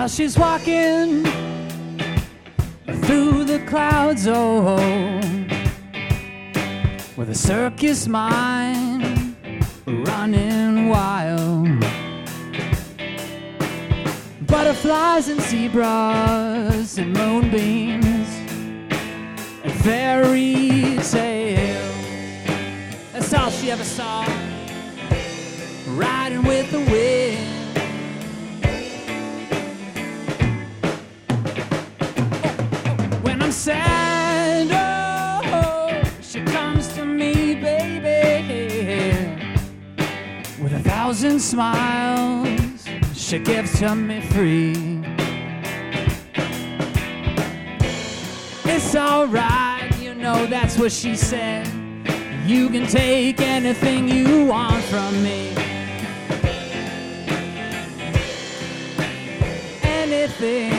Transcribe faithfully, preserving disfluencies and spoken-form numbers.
Well, she's walking through the clouds, oh, with a circus mind running wild. Butterflies and zebras and moonbeams and fairy tales. That's all she ever saw, riding with the wind. When I'm sad, oh, she comes to me, baby, with a thousand smiles she gives to me free. It's alright, you know that's what she said. You can take anything you want from me. Anything.